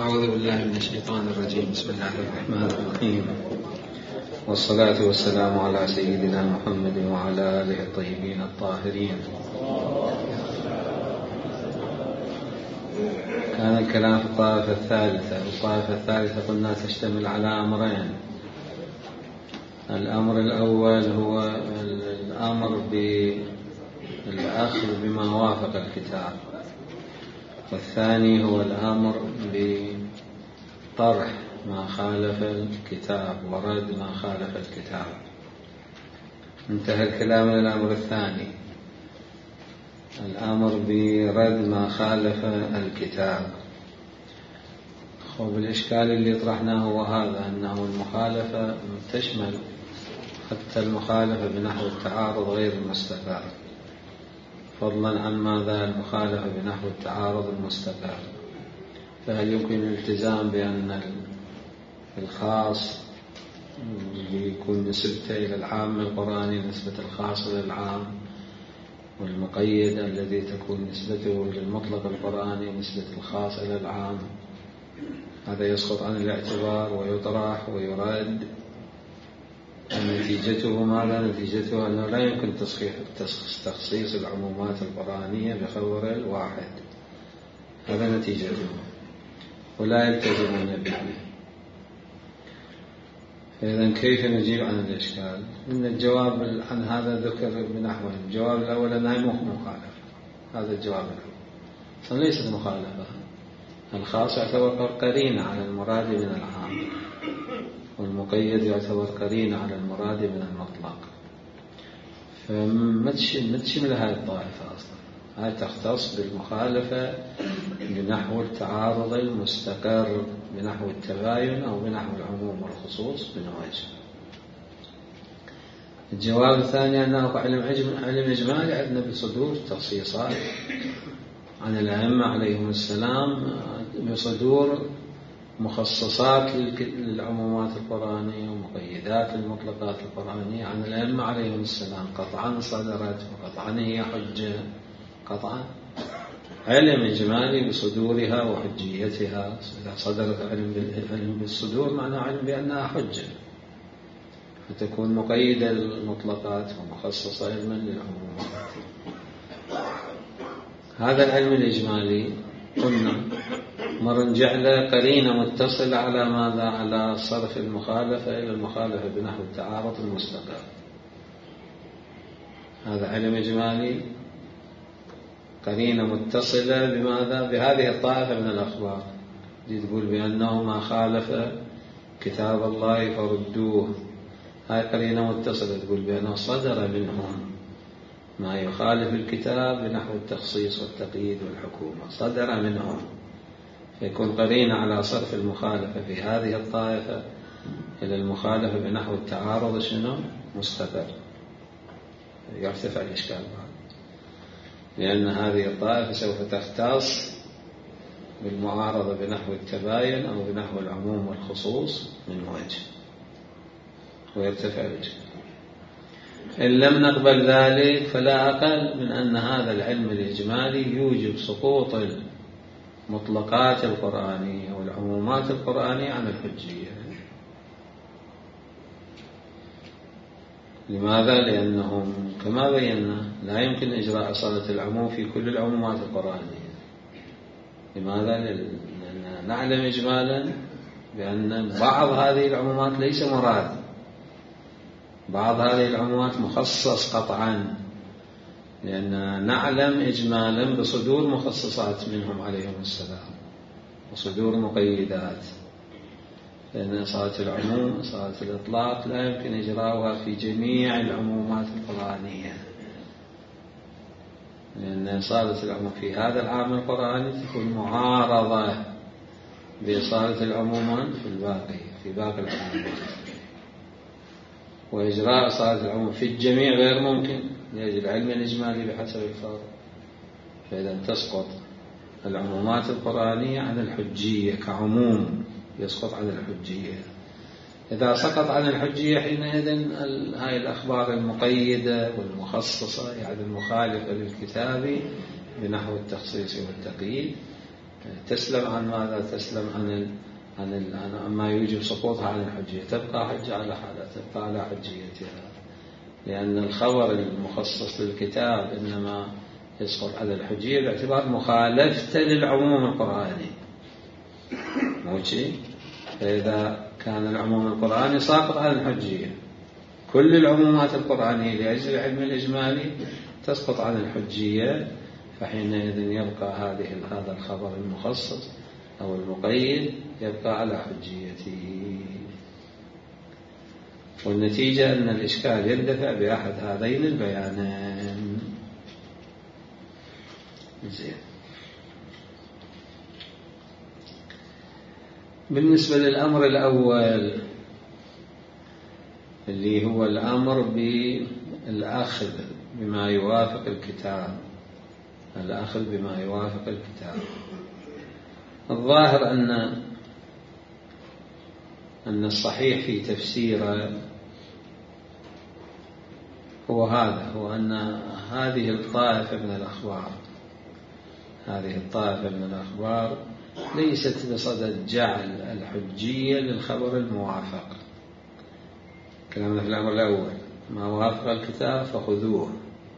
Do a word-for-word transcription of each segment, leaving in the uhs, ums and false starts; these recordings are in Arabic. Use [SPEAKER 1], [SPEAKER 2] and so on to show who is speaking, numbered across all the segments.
[SPEAKER 1] أعوذ بالله من الشيطان الرجيم. بسم الله الرحمن الرحيم، والصلاة والسلام على سيدنا محمد وعلى آله الطيبين الطاهرين. كان الكلام في الطائفة الثالثة. الطائفة الثالثة قلنا تشتمل على أمرين. الأمر الأول هو الأمر بالأخذ بما وافق الكتاب، والثاني هو الأمر بطرح ما خالف الكتاب ورد ما خالف الكتاب. انتهى الكلام إلى الأمر الثاني، الأمر برد ما خالف الكتاب. خب الإشكال اللي طرحناه هو هذا، أنه المخالفة تشمل حتى المخالفة بنحو التعارض غير المستقر، فضلا عن ماذا المخالفة بنحو التعارض المستقر. فهل يمكن الالتزام بأن الخاص يكون نسبته إلى العام القرآني نسبة الخاص إلى العام، والمقيد الذي تكون نسبته للمطلق القرآني نسبة الخاص إلى العام؟ هذا يسقط عن الاعتبار ويطرح ويرد. نتيجته ماذا؟ نتيجته أنه لا يمكن تخصيص العمومات القرآنية بخبر الواحد، هذا نتيجته، ولا يلتزمون به. فإذا كيف نجيب عن الإشكال؟ إن الجواب عن هذا ذكر بنحوه. الجواب الأول أنها مخالفة، هذا الجواب الأول، ليست مخالفة. الخاص يعتبر قرينة على المراد من العام، والمقيد يعتبر قرينة على المراد من المطلق. فما تشمل هذه الطائفة أصلا، هذه تختص بالمخالفة بنحو التعارض المستقر، بنحو التباين أو بنحو العموم والخصوص من وجه. الجواب الثاني أنه علم إجمالي عندنا بصدور تخصيصات عن الأئمة عليهم السلام، بصدور مخصصات للعمومات القرآنية ومقيدات المطلقات القرآنية عن الأئمة عليهم السلام، قطعا صدرت وقطعا هي حجة، قطعا علم إجمالي بصدورها وحجيتها. إذا صدرت علم بالصدور معناه علم بأنها حجة، فتكون مقيدة المطلقات ومخصصة علما للعمومات. هذا العلم الإجمالي قلنا مرن جعل قرينة متصلة على ماذا؟ على صرف المخالفة إلى المخالفة بنحو التعارض المستقر. هذا علم إجمالي قرينة متصلة بماذا؟ بهذه الطائفة من الأخبار دي تقول بأنه ما خالف كتاب الله فردوه. هاي قرينة متصلة تقول بأنه صدر منهم ما يخالف الكتاب بنحو التخصيص والتقييد والحكومة، صدر منهم، فيكون قرينة على صرف المخالفة في هذه الطائفة إلى المخالفة بنحو التعارض شنو؟ مستقر. يرتفع الإشكال بعد، لأن هذه الطائفة سوف تختص بالمعارضة بنحو التباين أو بنحو العموم والخصوص من وجه، ويرتفع الإشكال. إن لم نقبل ذلك فلا أقل من أن هذا العلم الإجمالي يوجب سقوط المطلقات القرآنية والعمومات القرآنية عن الحجية. لماذا؟ لأنهم كما بينا لا يمكن إجراء صلة العموم في كل العمومات القرآنية. لماذا؟ لأننا نعلم إجمالا بأن بعض هذه العمومات ليس مراد، بعض هذه العمومات مخصص قطعا، لأننا نعلم إجمالا بصدور مخصصات منهم عليهم السلام وصدور مقيدات، لأن صلاة العموم صلاة الإطلاق لا يمكن إجراؤها في جميع العمومات القرآنية، لأن صلاة العموم في هذا العام القرآني تكون معارضة بصلاة العموم في الباقي في باقي العمومات، وإجراء صلاة العموم في الجميع غير ممكن لأجل العلم الإجمالي بحسب الفرق. فإذا تسقط العمومات القرآنية عن الحجية كعموم، يسقط عن الحجية. إذا سقط عن الحجية حينئذ هاي الأخبار المقيدة والمخصصة يعني المخالفة للكتاب بنحو التخصيص والتقييد تسلم عن ماذا؟ تسلم عن ال... عن, ال... عن ما يوجب سقوطها عن الحجية، تبقى حجة على حالها، تبقى على حجيتها، لأن الخبر المخصص للكتاب إنما يسقط على الحجية باعتبار مخالفته للعموم القرآني، مو شيء. فإذا كان العموم القرآني ساقط على الحجية، كل العمومات القرآنية لأجل العلم الإجمالي تسقط عن الحجية، فحينئذ يبقى هذه هذا الخبر المخصص أو المقيد يبقى على حجيته. والنتيجة أن الإشكال يندفع بأحد هذين البيانين. زين. بالنسبة للأمر الأول اللي هو الأمر بالأخذ بما يوافق الكتاب، الأخذ بما يوافق الكتاب، الظاهر أن أن الصحيح في تفسيره هو هذا، هو أن هذه الطائفة من الأخبار هذه الطائفة من الأخبار ليست بصدد جعل الحجية للخبر الموافق. كلامنا في الأمر الأول ما وافق الكتاب فخذوه،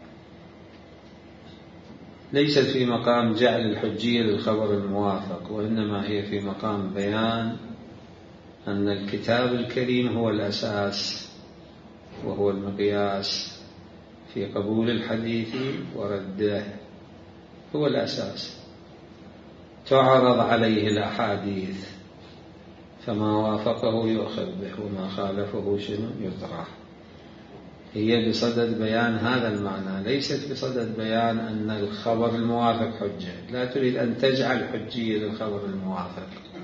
[SPEAKER 1] ليست في مقام جعل الحجية للخبر الموافق، وإنما هي في مقام بيان أن الكتاب الكريم هو الأساس وهو المقياس في قبول الحديث ورده، هو الأساس. تعرض عليه الأحاديث فما وافقه يؤخذ به وما خالفه شنو يطرح. هي بصدد بيان هذا المعنى، ليست بصدد بيان أن الخبر الموافق حجة، لا تريد أن تجعل حجية للخبر الموافق،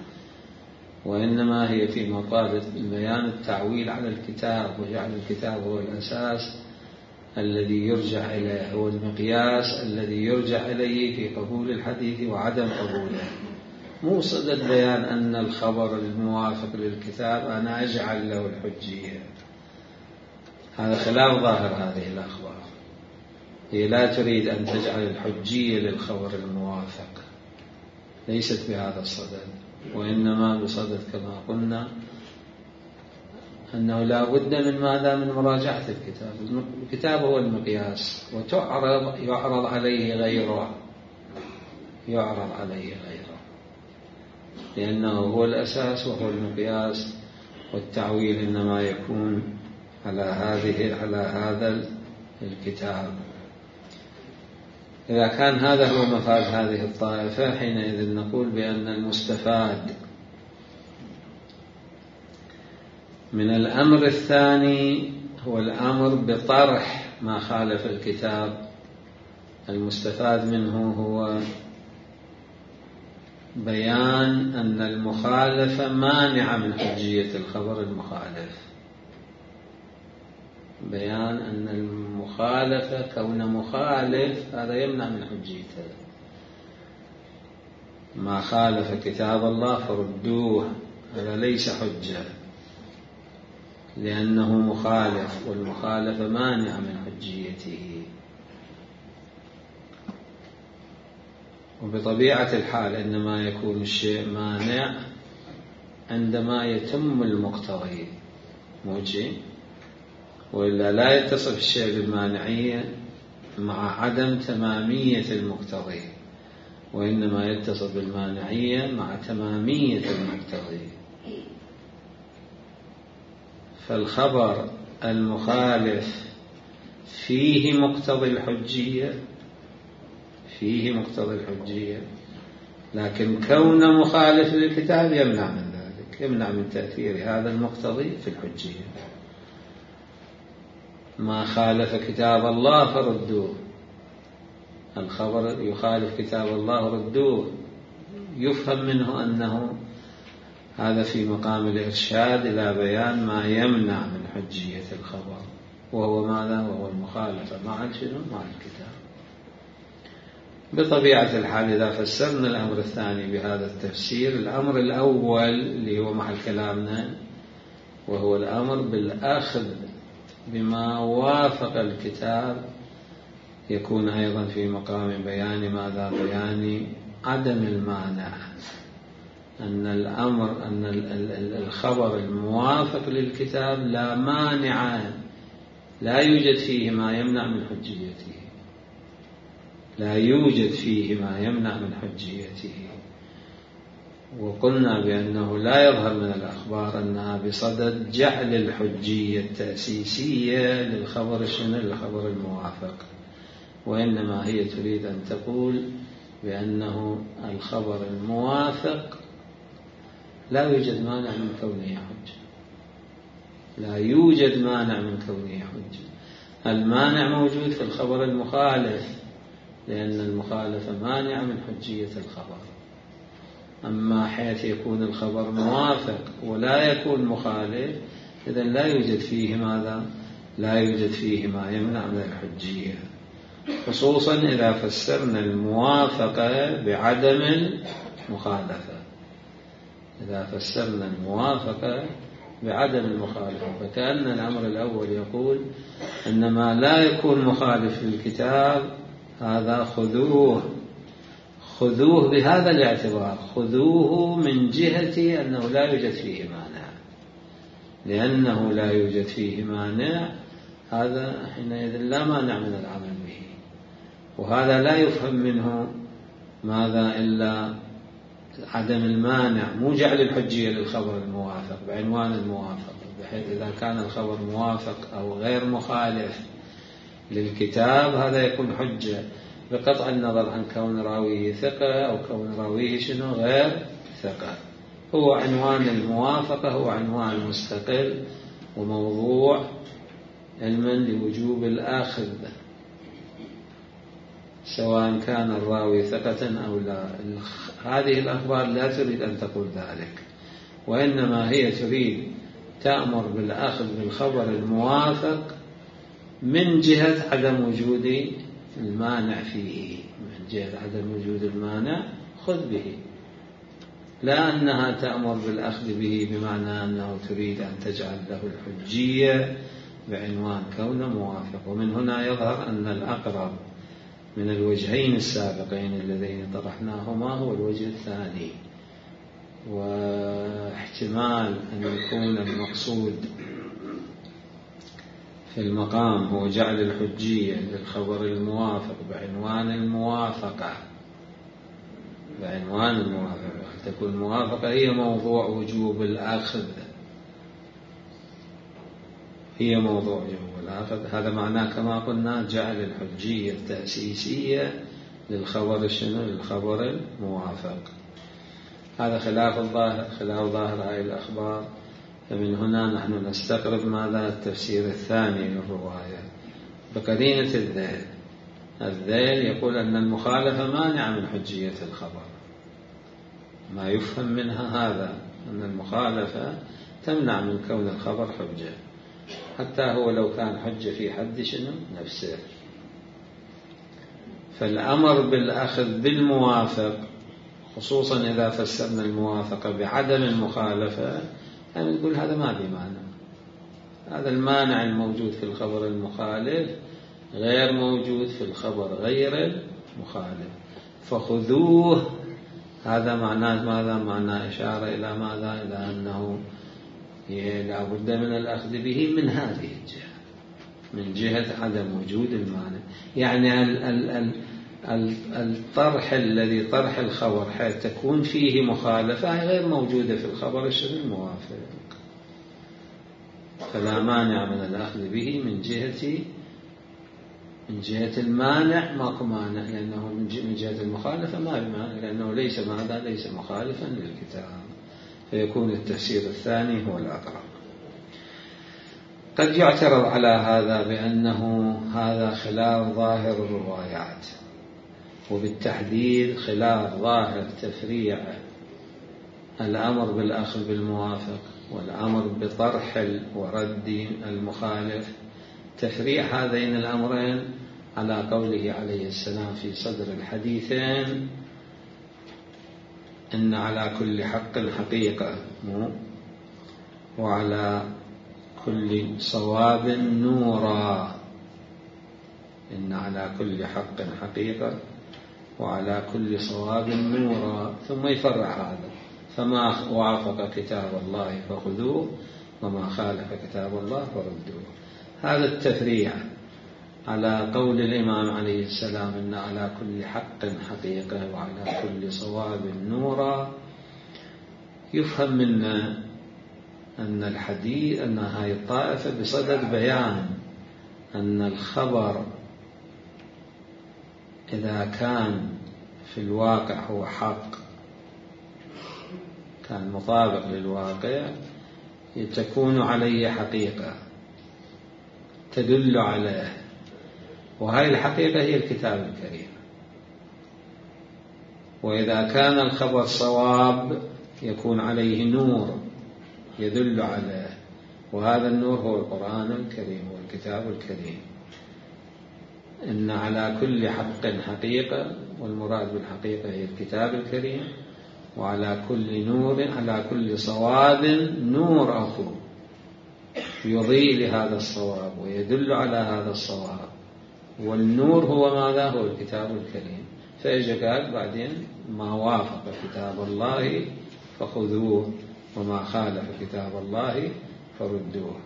[SPEAKER 1] وإنما هي في مطالب بيان التعويل على الكتاب، وجعل الكتاب هو الأساس الذي يرجع إليه، هو المقياس الذي يرجع إليه في قبول الحديث وعدم قبوله، مو صدد بيان أن الخبر الموافق للكتاب أنا أجعل له الحجية. هذا خلاف ظاهر هذه الأخبار، هي لا تريد أن تجعل الحجية للخبر الموافق، ليست بهذا الصدد، وإنما بصدد كما قلنا أنه لا بد من ماذا؟ من مراجعة الكتاب. الكتاب هو المقياس، وتعرض يعرض عليه غيره يعرض عليه غيره لأنه هو الأساس وهو المقياس، والتعويل إنما يكون على هذه على هذا الكتاب. إذا كان هذا هو مفاد هذه الطائفة، حينئذ نقول بأن المستفاد من الأمر الثاني هو الأمر بطرح ما خالف الكتاب. المستفاد منه هو بيان أن المخالفة مانعة من حجية الخبر المخالف، بيان أن المخالفة كون مخالف هذا يمنع من حجيته. ما خالف كتاب الله فردوه، هذا ليس حجة لأنه مخالف، والمخالفة مانعة من حجيته. وبطبيعة الحال إنما يكون الشيء مانع عندما يتم المقتضي، موجه، وإلا لا يتصف الشيء بالمانعية مع عدم تمامية المقتضي، وإنما يتصف بالمانعية مع تمامية المقتضي. فالخبر المخالف فيه مقتضي الحجية فيه مقتضي الحجية لكن كون مخالف للكتاب يمنع من ذلك، يمنع من تأثير هذا المقتضي في الحجية. ما خالف كتاب الله فردوه، الخبر يخالف كتاب الله ردوه، يفهم منه أنه هذا في مقام الإرشاد إلى بيان ما يمنع من حجية الخبر، وهو ماذا؟ وهو المخالفة مع شنو؟ مع الكتاب. بطبيعة الحال إذا فسرنا الأمر الثاني بهذا التفسير، الأمر الأول اللي هو محل كلامنا وهو الأمر بالأخذ بما وافق الكتاب، يكون أيضا في مقام بيان ماذا؟ بيان عدم المانع، أن الأمر أن الخبر الموافق للكتاب لا مانع، لا يوجد فيه ما يمنع من حجيته، لا يوجد فيه ما يمنع من حجيته. وقلنا بأنه لا يظهر من الأخبار أنها بصدد جعل الحجية التأسيسية للخبر شنو للخبر الموافق، وإنما هي تريد أن تقول بأنه الخبر الموافق لا يوجد مانع من كونه حجة، لا يوجد مانع من كونه حجة. المانع موجود في الخبر المخالف، لأن المخالفة مانع من حجية الخبر. أما حيث يكون الخبر موافق ولا يكون مخالف، إذن لا يوجد فيه ماذا؟ لا يوجد فيه ما يمنع من الحجية، خصوصا إذا فسرنا الموافقة بعدم المخالفة. إذا فسرنا الموافقة بعدم المخالفة، فكأن الأمر الأول يقول أن ما لا يكون مخالف للكتاب هذا خذوه خذوه بهذا الاعتبار، خذوه من جهة أنه لا يوجد فيه مانع. لأنه لا يوجد فيه مانع، هذا حينئذ لا مانع من العمل به، وهذا لا يفهم منه ماذا إلا عدم المانع، مو جعل الحجية للخبر الموافق بعنوان الموافق، بحيث إذا كان الخبر موافق أو غير مخالف للكتاب هذا يكون حجة، بقطع النظر عن كون راويه ثقة أو كون راويه شنو غير ثقة. هو عنوان الموافقة هو عنوان مستقل وموضوع علما لوجوب الآخذ، سواء كان الراوي ثقة أو لا. هذه الأخبار لا تريد أن تقول ذلك، وإنما هي تريد تأمر بالأخذ بالخبر الموافق من جهة عدم وجود المانع فيه، من جهة عدم وجود المانع خذ به، لا أنها تأمر بالأخذ به بمعنى أنه تريد أن تجعل له الحجية بعنوان كونه موافق. ومن هنا يظهر أن الأقرب من الوجهين السابقين اللذين طرحناهما هو الوجه الثاني، واحتمال أن يكون المقصود في المقام هو جعل الحجية للخبر الموافق بعنوان الموافقة، بعنوان الموافقة، تكون الموافقة هي موضوع وجوب الأخذ، هي موضوع وجوب الأخذ. هذا معناه كما قلنا جعل الحجية التأسيسية للخبر شنو للخبر الموافق. هذا خلاف الظاهر، خلاف ظاهر هذه الأخبار. فمن هنا نحن نستقرب ماذا التفسير الثاني للرواية بقرينة الذيل. الذيل يقول أن المخالفة مانعة من حجية الخبر، ما يفهم منها هذا أن المخالفة تمنع من كون الخبر حجة، حتى هو لو كان حجة في حد شنو نفسه. فالأمر بالأخذ بالموافق، خصوصا إذا فسرنا الموافقة بعدم المخالفة، يعني نقول هذا ما بمعنى، هذا المانع الموجود في الخبر المخالف غير موجود في الخبر غير المخالف، فخذوه. هذا معناه ماذا؟ معناه إشارة إلى ماذا؟ إلى أنه لا بد من الأخذ به من هذه الجهة، من جهة عدم وجود المانع. يعني ال ال ال ال الطرح الذي طرح الخبر حيث تكون فيه مخالفة غير موجودة في الخبر الشرعي الموافق، فلا مانع من الأخذ به من جهة من جهة المانع، ماكو مانع، لأنه من جهة المخالفة ما بمانع، لأنه ليس ماذا ليس مخالفا للكتاب، فيكون التفسير الثاني هو الأقرب. قد يعترض على هذا بأنه هذا خلاف ظاهر الروايات، وبالتحديد خلاف ظاهر تفريع الأمر بالأخذ بالموافق والأمر بطرح ورد المخالف، تفريع هذين الأمرين على قوله عليه السلام في صدر الحديثين: إن على كل حق حقيقة وعلى كل صواب نورا. إن على كل حق حقيقة وعلى كل صواب نورا، ثم يفرع هذا: فما وافق كتاب الله فخذوه وما خالف كتاب الله فردوه. هذا التفريع على قول الإمام عليه السلام إن على كل حق حقيقة وعلى كل صواب نورا، يفهم منا أن الحديث أن هذه الطائفة بصدد بيان أن الخبر إذا كان في الواقع هو حق، كان مطابق للواقع، تكون عليه حقيقة تدل عليه، وهذه الحقيقة هي الكتاب الكريم. وإذا كان الخبر صواب يكون عليه نور يدل عليه، وهذا النور هو القرآن الكريم والكتاب الكريم. إن على كل حق حقيقة، والمراد بالحقيقة هي الكتاب الكريم، وعلى كل نور، على كل صواب نور أخر يضيء لهذا الصواب ويدل على هذا الصواب، والنور هو ماذا؟ هو الكتاب الكريم. فإجا قال بعدين: ما وافق كتاب الله فخذوه وما خالف كتاب الله فردوه.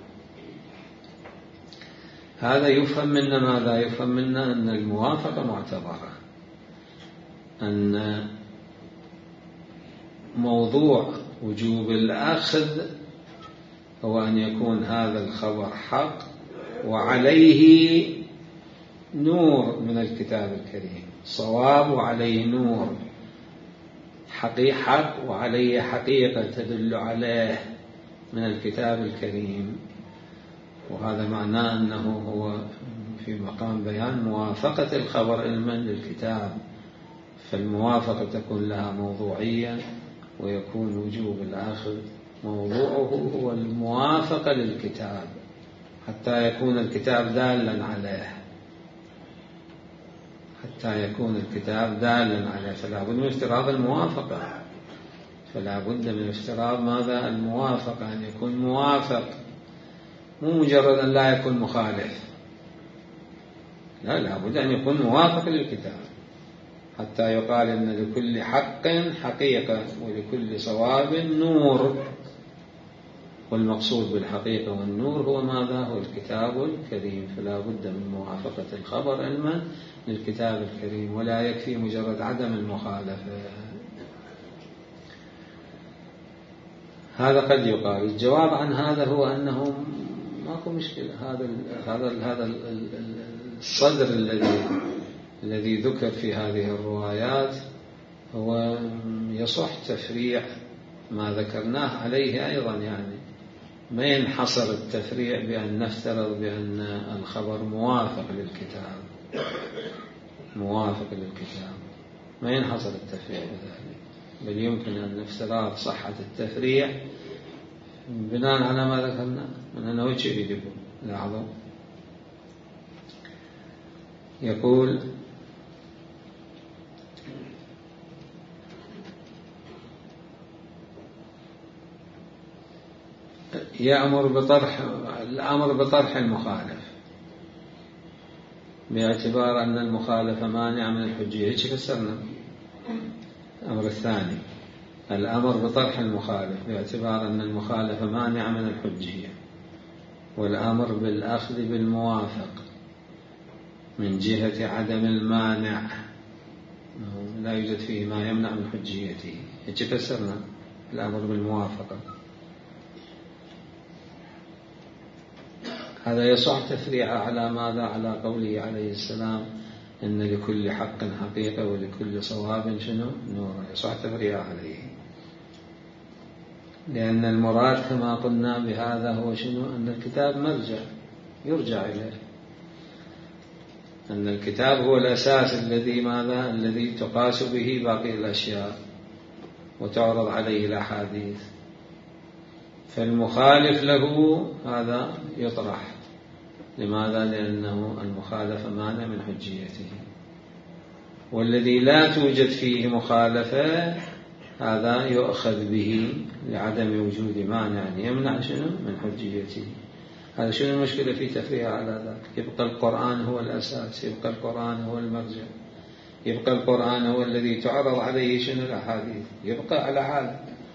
[SPEAKER 1] هذا يفهم منا ماذا؟ يفهم منا أن الموافقة معتبرة، أن موضوع وجوب الأخذ هو أن يكون هذا الخبر حق وعليه نور من الكتاب الكريم، صواب وعليه نور، حق وعليه حقيقة تدل عليه من الكتاب الكريم. وهذا معناه أنه هو في مقام بيان موافقة الخبر علما للكتاب، فالموافقة تكون لها موضوعية، ويكون وجوب الأخذ موضوعه هو الموافقة للكتاب حتى يكون الكتاب دالا عليه، حتى يكون الكتاب دالا عليه. فلا بد من افتراض الموافقة، فلا بد من افتراض ماذا؟ الموافقة، أن يكون موافق، مو مجرد أن لا يكون مخالف، لا لا بد أن يكون موافق للكتاب حتى يقال إن لكل حق حقيقة ولكل صواب نور. والمقصود بالحقيقة والنور هو ماذا؟ هو الكتاب الكريم. فلا بد من موافقة الخبر علما للكتاب الكريم، ولا يكفي مجرد عدم المخالفة. هذا قد يقال. الجواب عن هذا هو أنه ماكو مشكلة. هذا هذا هذا الصدر الذي الذي ذكر في هذه الروايات هو يصح تفريع ما ذكرناه عليه أيضا، يعني ما ينحصر التفريع بأن نفترض بأن الخبر موافق للكتاب، موافق للكتاب، ما ينحصر التفريع بذلك، بل يمكن أن نفترض صحة التفريع بناء على ما ذكرنا من أنه وش يريد يقول. لاحظوا يقول: يأمر بطرح الأمر بطرح المخالف باعتبار أن المخالف مانع من الحجية. هيك فسرنا الأمر الثاني: الأمر بطرح المخالف باعتبار أن المخالف مانع من الحجية، والأمر بالأخذ بالموافق من جهة عدم المانع، لا يوجد فيه ما يمنع من حجيته. هيك فسرنا الأمر بالموافقة. هذا يصح تفريعه على ماذا؟ على قوله عليه السلام: إن لكل حق حقيقة ولكل صواب شنو؟ نورا. يصح تفريعه عليه، لأن المراد كما قلنا بهذا هو شنو؟ أن الكتاب مرجع يرجع إليه، أن الكتاب هو الأساس الذي ماذا؟ الذي تقاس به باقي الأشياء وتعرض عليه الأحاديث. فالمخالف له هذا يطرح. لماذا؟ لأنه المخالف مانع من حجيته، والذي لا توجد فيه مخالفة هذا يؤخذ به لعدم وجود مانع يمنع شنو؟ من حجيته. هذا شنو المشكلة في تفريع على ذلك؟ يبقى القرآن هو الأساس، يبقى القرآن هو المرجع، يبقى القرآن هو الذي تعرض عليه شنو الأحاديث، يبقى على حال.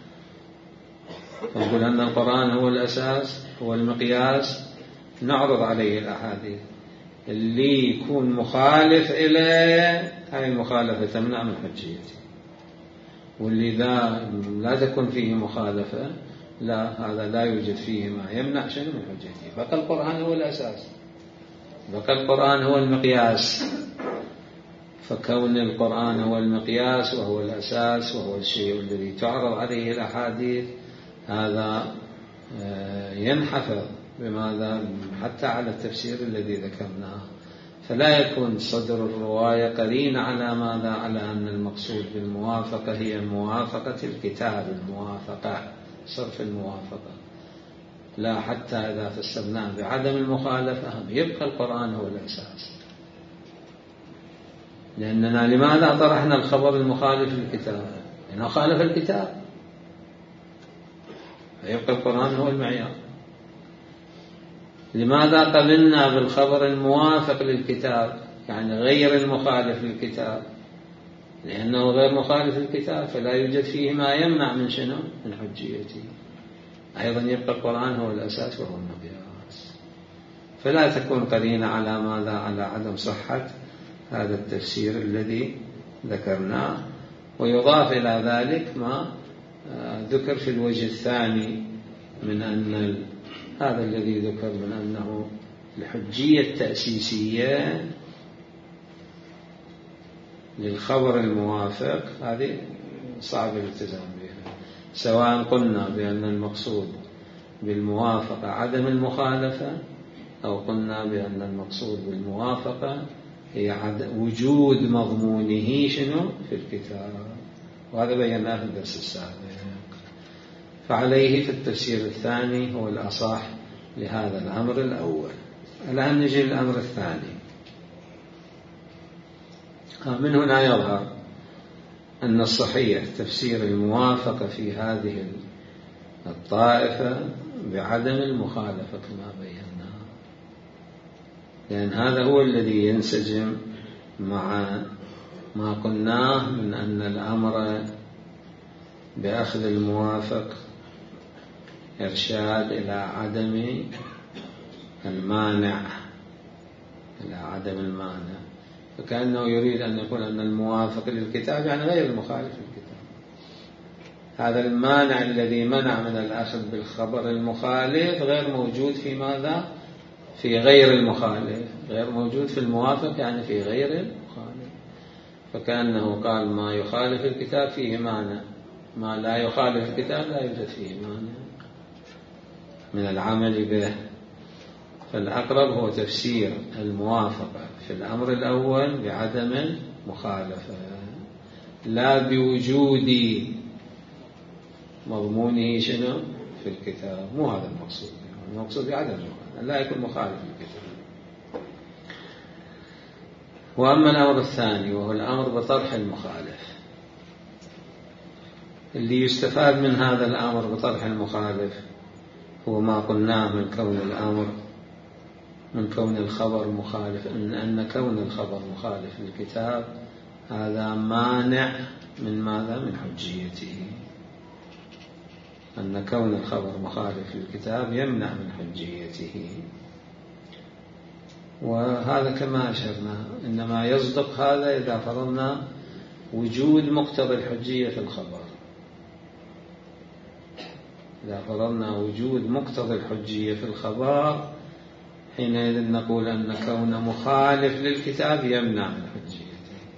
[SPEAKER 1] نقول أن القرآن هو الأساس، هو المقياس، نعرض عليه الأحاديث. اللي يكون مخالف إليه هاي المخالفة تمنع من حجيته، واللي لا, لا تكون فيه مخالفة لا، هذا لا يوجد فيه ما يمنع شيء من حجيته. بقى القرآن هو الأساس، بقى القرآن هو المقياس. فكون القرآن هو المقياس وهو الأساس وهو الشيء الذي تعرض عليه الأحاديث، هذا ينحفظ بماذا حتى على التفسير الذي ذكرناه. فلا يكون صدر الرواية قرين على ماذا، على أن المقصود بالموافقة هي موافقة الكتاب، الموافقة صرف الموافقة، لا، حتى إذا فسرناه بعدم المخالفة يبقى القرآن هو الأساس. لأننا لماذا طرحنا الخبر المخالف للكتاب؟ لأنه خالف الكتاب، فيبقى القرآن هو المعيار. لماذا قبلنا بالخبر الموافق للكتاب، يعني غير المخالف للكتاب؟ لأنه غير مخالف للكتاب فلا يوجد فيه ما يمنع من شنو؟ من حجيته. أيضا يبقى القرآن هو الأساس وهو المقياس. فلا تكون قرينة على ماذا، على عدم صحة هذا التفسير الذي ذكرناه. ويضاف إلى ذلك ما ذكر في الوجه الثاني من أن هذا الذي ذكر من أنه الحجية التأسيسية للخبر الموافق هذه صعب الالتزام بها، سواء قلنا بأن المقصود بالموافقة عدم المخالفة، أو قلنا بأن المقصود بالموافقة هي وجود مضمونه شنو في الكتاب. وهذا بيناه في الدرس السابق. فعليه في التفسير الثاني هو الأصح لهذا الأمر الأول. الآن نجي للأمر الثاني. من هنا يظهر أن الصحيح تفسير الموافقة في هذه الطائفة بعدم المخالفة كما بينا، لأن هذا هو الذي ينسجم مع ما قلناه من أن الأمر بأخذ الموافق إرشاد إلى عدم المانع، إلى عدم المانع. فكأنه يريد أن يقول أن الموافق للكتاب يعني غير المخالف للكتاب. هذا المانع الذي منع من الأخذ بالخبر المخالف غير موجود في ماذا؟ في غير المخالف، غير موجود في الموافق يعني في غير المخالف. فكأنه قال ما يخالف الكتاب فيه مانع، ما لا يخالف الكتاب لا يوجد فيه مانع من العمل به. فالأقرب هو تفسير الموافقة في الأمر الأول بعدم المخالفة، لا بوجود مضمونه شنو في الكتاب. مو هذا المقصود، المقصود بعدم المخالفة، لا يكون مخالف للكتاب. وأما الأمر الثاني وهو الأمر بطرح المخالف، اللي يستفاد من هذا الأمر بطرح المخالف هو ما قلناه من كون الأمر، من كون الخبر مخالف، إن, أن كون الخبر مخالف للكتاب هذا مانع من ماذا؟ من حجيته. أن كون الخبر مخالف للكتاب يمنع من حجيته. وهذا كما أشرنا إنما يصدق هذا إذا فرضنا وجود مقتضى الحجية في الخبر. إذا فرضنا وجود مقتضى الحجية في الخبر حينئذ نقول أن كون مخالف للكتاب يمنع من حجيته،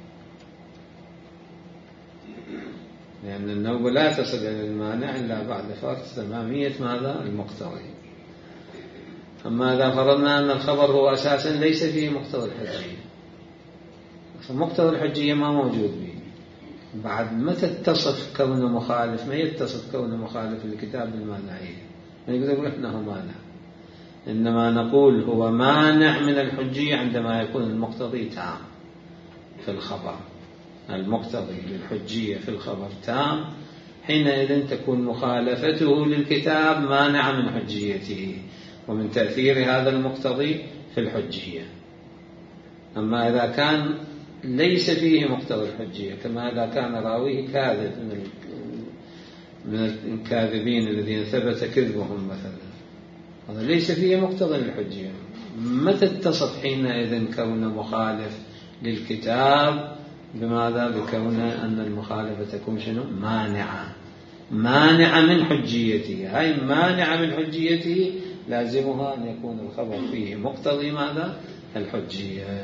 [SPEAKER 1] لأن النوبة لا تصل إلى المانع إلا بعد فرض تمامية ماذا؟ المقتضي. أما إذا فرضنا أن الخبر هو أساسا ليس فيه مقتضى الحجية، فمقتضى الحجية ما موجود به، بعد متى تتصف كونه مخالف؟ ما يتصف كونه مخالف للكتاب بالمانعية، ما يقول إنه مانع، إنما نقول هو مانع من الحجية عندما يكون المقتضي تام في الخبر. المقتضي للحجية في الخبر تام، حينئذ تكون مخالفته للكتاب مانعة من حجيته ومن تأثير هذا المقتضي في الحجية. أما إذا كان ليس فيه مقتضى الحجية، كما إذا كان راويه كاذب من الكاذبين الذين ثبت كذبهم مثلا، هذا ليس فيه مقتضى الحجية. متى اتصف حينئذ كونه مخالف للكتاب؟ بماذا؟ بكون أن المخالفة تكون شنو؟ مانعة، مانعة من حجيته. هاي مانعة من حجيته لازمها أن يكون الخبر فيه مقتضي ماذا؟ الحجية.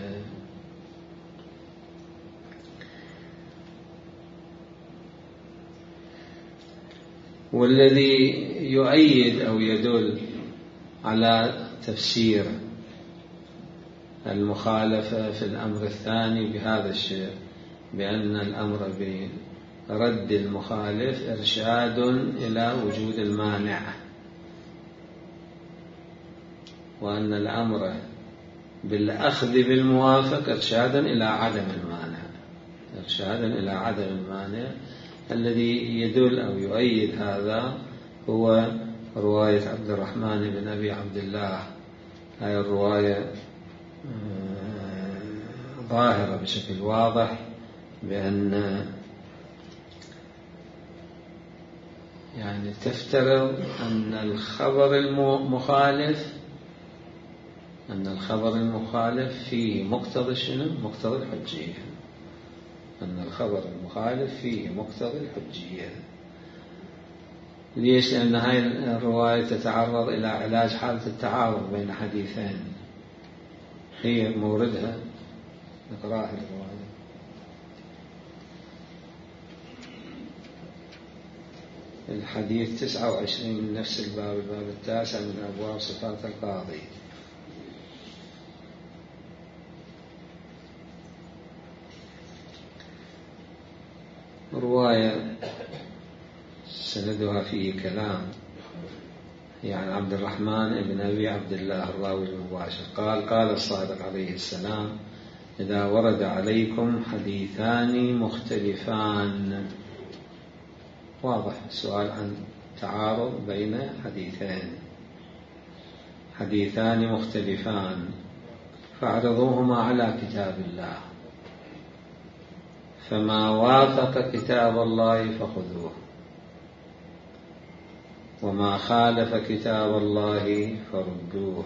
[SPEAKER 1] والذي يؤيد أو يدل على تفسير المخالفة في الأمر الثاني بهذا الشيء، بأن الأمر برد المخالف إرشاد إلى وجود المانع، وأن الأمر بالأخذ بالموافق إرشادا إلى عدم المانع، إرشادا إلى عدم المانع. الذي يدل أو يؤيد هذا هو رواية عبد الرحمن بن أبي عبد الله. هذه الرواية ظاهرة بشكل واضح بأن يعني تفترض أن الخبر المخالف أن الخبر المخالف فيه مقتضى شنو؟ مقتضى الحجية. أن الخبر المخالف فيه مقتضى الحجية. ليش؟ لأن هاي الرواية تتعرض إلى علاج حالة التعارض بين حديثين، هي موردها. نقرأها الرواية. الحديث تسعة وعشرين من نفس الباب، الباب التاسع من أبواب صفات القاضي. رواية سندها فيه كلام، يعني عبد الرحمن بن أبي عبد الله الراوي المباشر قال: قال الصادق عليه السلام: إذا ورد عليكم حديثان مختلفان. واضح سؤال عن تعارض بين حديثين، حديثان مختلفان، فاعرضوهما على كتاب الله، فما وافق كتاب الله فخذوه، وما خالف كتاب الله فردوه،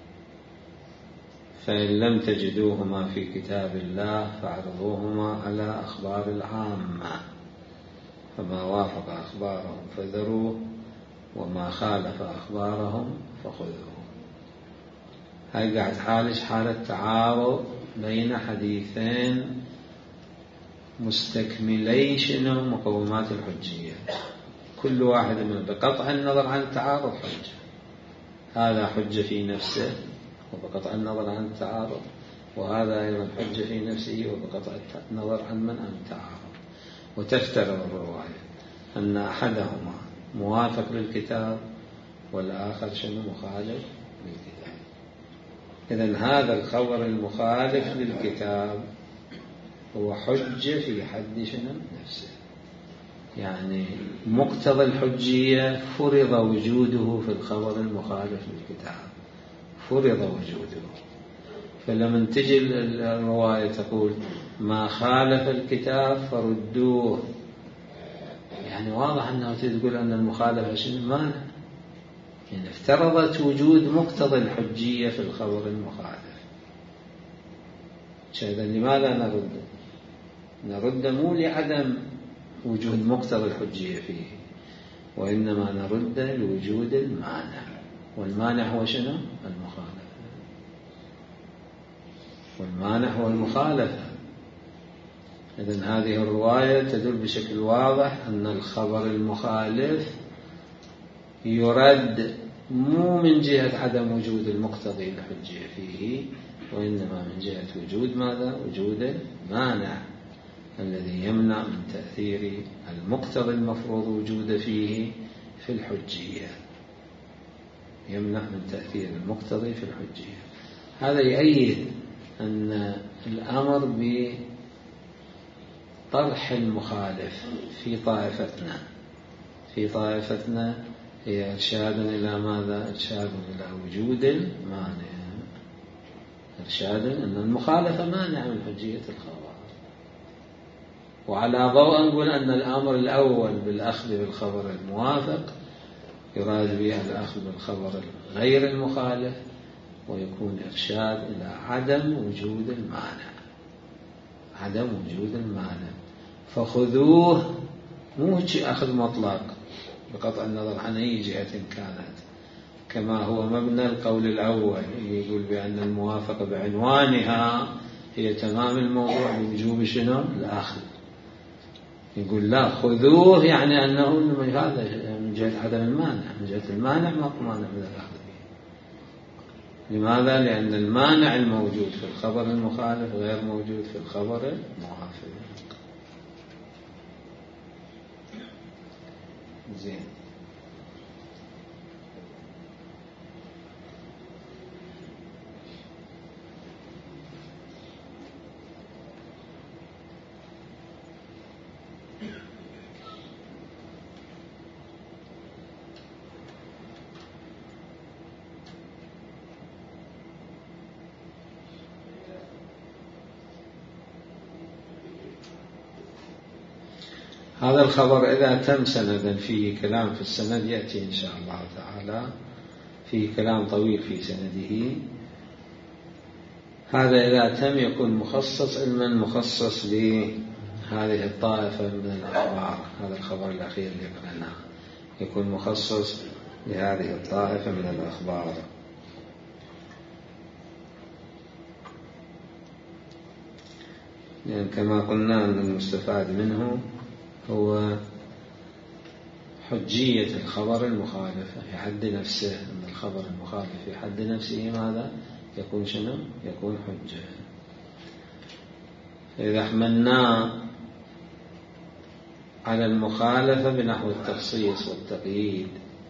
[SPEAKER 1] فإن لم تجدوهما في كتاب الله فاعرضوهما على أخبار العامة، فما وافق أخبارهم فذروه، وما خالف أخبارهم فخذوه. هاي قاعد حالش حالة تعارض بين حديثين مستكمليشن مقومات الحجية، كل واحد من بقطع النظر عن التعارض حجة. هذا حجة في نفسه وبقطع النظر عن التعارض، وهذا أيضا حجة في نفسه وبقطع النظر عن من عن التعارض. وتفترض الرواية أن أحدهما موافق للكتاب والآخر شنو؟ مخالف للكتاب. إذن هذا الخبر المخالف للكتاب هو حجة في حد شنو؟ نفسه. يعني مقتضى الحجية فرض وجوده في الخبر المخالف للكتاب، فرض وجوده. فلما تجي الرواية تقول: ما خالف الكتاب فردوه، يعني واضح أنها تقول أن المخالفة شنو؟ مانع. يعني افترضت وجود مقتضى الحجية في الخبر المخالف. إذا لماذا نرد؟ نرد مو لعدم وجود مقتضى الحجية فيه، وإنما نرد لوجود المانع، والمانع هو شنو؟ المخالفة. والمانع هو المخالفة. إذن هذه الرواية تدل بشكل واضح أن الخبر المخالف يرد مو من جهة عدم وجود المقتضي الحجية فيه، وإنما من جهة وجود ماذا؟ وجود المانع الذي يمنع من تأثير المقتضي المفروض وجود فيه في الحجية، يمنع من تأثير المقتضي في الحجية. هذا يؤيد أن الأمر بطرح المخالف في طائفتنا في طائفتنا هي إرشاد إلى ماذا؟ إرشاد إلى وجود المانع، إرشاد أن المخالفة مانع من حجية الخبر. وعلى ضوء نقول أن الأمر الأول بالأخذ بالخبر الموافق يراد به الأخذ بالخبر غير المخالف، ويكون إرشاد إلى عدم وجود المانع، عدم وجود المانع. فخذوه مو أخذ مطلق بقطع النظر عن أي جهة كانت، كما هو مبنى القول الأول يقول بأن الموافقة بعنوانها هي تمام الموضوع بوجوب شنو الأخذ. يقول لا، خذوه يعني أنه هذا من جهة عدم المانع، من جهة المانع ما مانع من الأخذ به. لماذا؟ لأن المانع الموجود في الخبر المخالف غير موجود في الخبر الموافق. زين. هذا الخبر إذا تم سندا فيه كلام في السند يأتي إن شاء الله تعالى، فيه كلام طويل في سنده. هذا إذا تم يكون مخصص علما مخصص لهذه الطائفة من الأخبار. هذا الخبر الأخير اللي قرأناه يكون مخصص لهذه الطائفة من الأخبار. يعني كما قلنا أن المستفاد منه هو حجية الخبر المخالف في حد نفسه، أن الخبر المخالف في حد نفسه ماذا يكون شنو؟ يكون حجة. إذا حملنا على المخالفة بنحو التخصيص والتقييد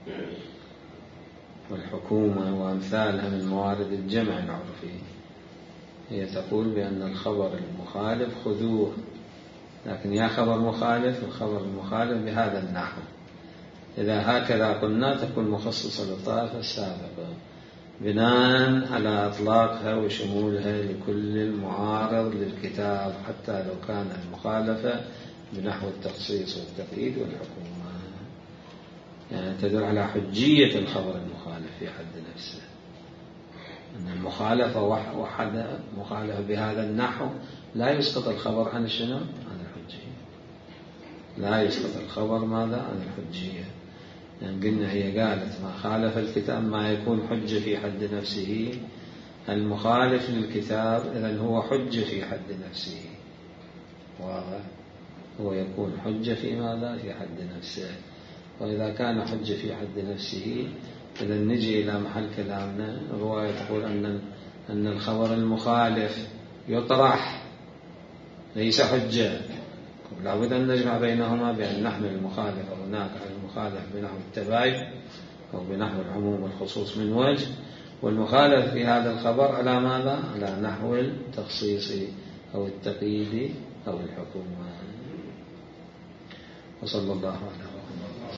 [SPEAKER 1] والحكومة وأمثالها من موارد الجمع العرفي، هي تقول بأن الخبر المخالف خذوه، لكن يا خبر مخالف الخبر المخالف بهذا النحو. إذا هكذا قلنا تكون مخصصة للطائفة السابقة بناء على إطلاقها وشمولها لكل المعارض للكتاب، حتى لو كان المخالفة بنحو التخصيص والتقييد والحكومة. يعني تدل على حجية الخبر المخالف في حد نفسه، أن المخالفة وحد مخالفة بهذا النحو لا يسقط الخبر عن شنو؟ عن الحجية. لا يسقط الخبر ماذا؟ عن الحجية. يعني قلنا هي قالت ما خالف الكتاب ما يكون حجة في حد نفسه، المخالف للكتاب إذن هو حجة في حد نفسه، واضح؟ هو يكون حجة في ماذا؟ في حد نفسه. وإذا كان حجة في حد نفسه إذن نجي إلى محل كلامنا. الرواية تقول أن أن الخبر المخالف يطرح ليس حجة، لا بد أن نجمع بينهما بأن نحمل المخالف هناك على المخالف بنحو التباين أو بنحو العموم والخصوص من وجه، والمخالف في هذا الخبر على ماذا؟ على نحو التخصيص أو التقييد أو الحكومة. وصلى الله عليه وسلم.